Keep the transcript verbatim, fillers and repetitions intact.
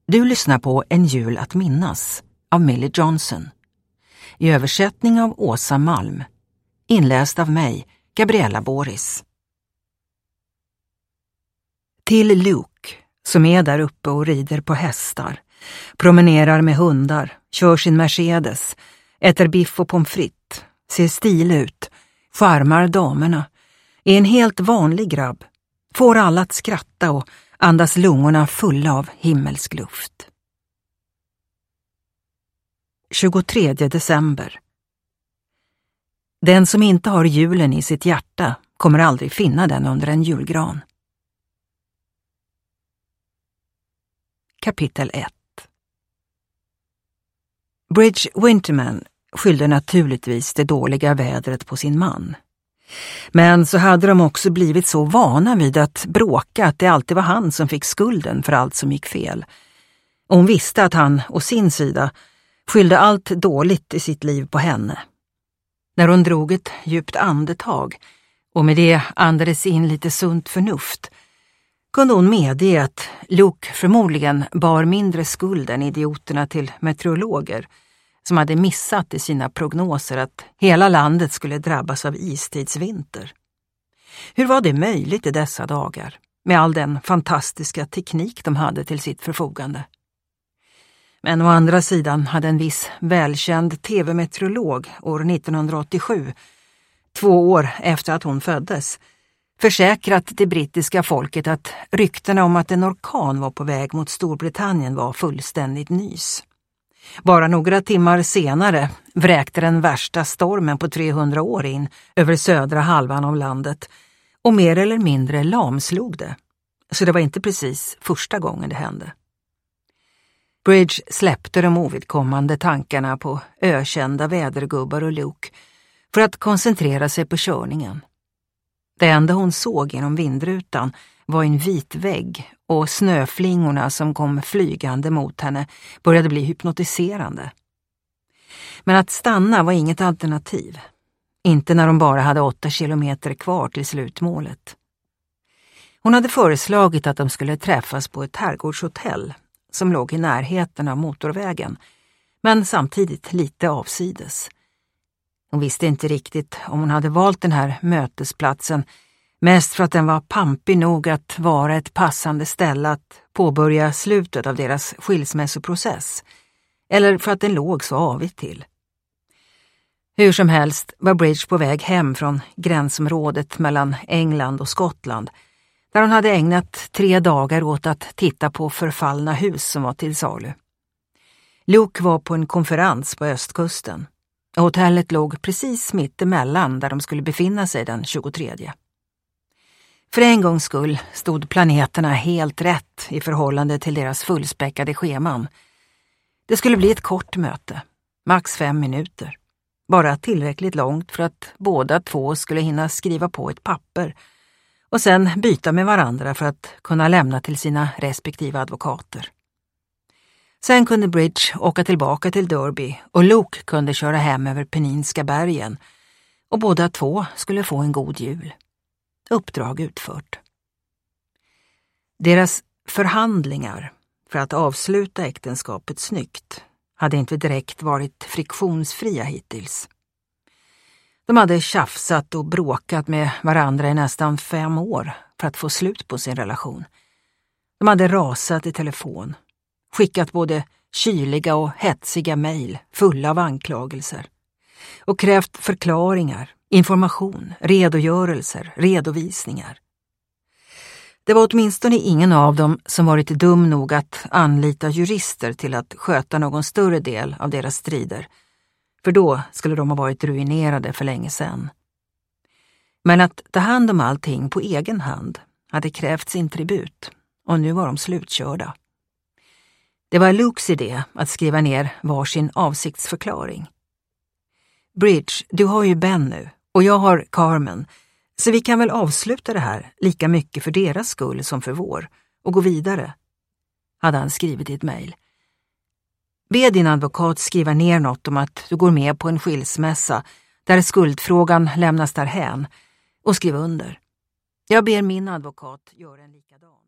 Du lyssnar på En jul att minnas av Millie Johnson. I översättning av Åsa Malm. Inläst av mig, Gabriella Boris. Till Luke, som är där uppe och rider på hästar, promenerar med hundar, kör sin Mercedes, äter biff och pommes frites, ser stil ut, charmar damerna, är en helt vanlig grabb, får alla att skratta och andas lungorna fulla av himmelsk luft. tjugotredje december. Den som inte har julen i sitt hjärta kommer aldrig finna den under en julgran. Kapitel ett. Bridge Winterman skyllde naturligtvis det dåliga vädret på sin man. Men så hade de också blivit så vana vid att bråka att det alltid var han som fick skulden för allt som gick fel. Och hon visste att han, å sin sida, skyllde allt dåligt i sitt liv på henne. När hon drog ett djupt andetag och med det andades in lite sunt förnuft, kunde hon medge att Luke förmodligen bar mindre skuld än idioterna till meteorologer som hade missat i sina prognoser att hela landet skulle drabbas av istidsvinter. Hur var det möjligt i dessa dagar, med all den fantastiska teknik de hade till sitt förfogande? Men å andra sidan hade en viss välkänd tv-meteorolog år nittonhundraåttiosju, två år efter att hon föddes, försäkrat det brittiska folket att ryktena om att en orkan var på väg mot Storbritannien var fullständigt nys. Bara några timmar senare vräkte den värsta stormen på trehundra år in över södra halvan av landet och mer eller mindre lamslog det. Så det var inte precis första gången det hände. Bridge släppte de ovidkommande tankarna på ökända vädergubbar och Luke för att koncentrera sig på körningen. Det enda hon såg genom vindrutan var en vit vägg och snöflingorna som kom flygande mot henne började bli hypnotiserande. Men att stanna var inget alternativ. Inte när de bara hade åtta kilometer kvar till slutmålet. Hon hade föreslagit att de skulle träffas på ett herrgårdshotell som låg i närheten av motorvägen, men samtidigt lite avsides. Hon visste inte riktigt om hon hade valt den här mötesplatsen, mest för att den var pampig nog att vara ett passande ställe att påbörja slutet av deras skilsmässoprocess, eller för att den låg så avigt till. Hur som helst var Bridge på väg hem från gränsområdet mellan England och Skottland, där hon hade ägnat tre dagar åt att titta på förfallna hus som var till salu. Luke var på en konferens på östkusten. Hotellet låg precis mitt emellan där de skulle befinna sig den tjugotredje. För en gångs skull stod planeterna helt rätt i förhållande till deras fullspäckade scheman. Det skulle bli ett kort möte, max fem minuter. Bara tillräckligt långt för att båda två skulle hinna skriva på ett papper och sen byta med varandra för att kunna lämna till sina respektive advokater. Sen kunde Bridge åka tillbaka till Derby och Luke kunde köra hem över Peninska bergen och båda två skulle få en god jul. Uppdrag utfört. Deras förhandlingar för att avsluta äktenskapet snyggt hade inte direkt varit friktionsfria hittills. De hade tjafsat och bråkat med varandra i nästan fem år för att få slut på sin relation. De hade rasat i telefon, skickat både kyliga och hetsiga mejl fulla av anklagelser och krävt förklaringar, information, redogörelser, redovisningar. Det var åtminstone ingen av dem som varit dum nog att anlita jurister till att sköta någon större del av deras strider, för då skulle de ha varit ruinerade för länge sedan. Men att ta hand om allting på egen hand hade krävt sin tribut, och nu var de slutkörda. Det var Lukes idé att skriva ner varsin avsiktsförklaring. Bridge, du har ju Ben nu och jag har Carmen, så vi kan väl avsluta det här lika mycket för deras skull som för vår och gå vidare, hade han skrivit i ett mejl. Be din advokat skriva ner något om att du går med på en skilsmässa där skuldfrågan lämnas därhän och skriv under. Jag ber min advokat göra en likadan.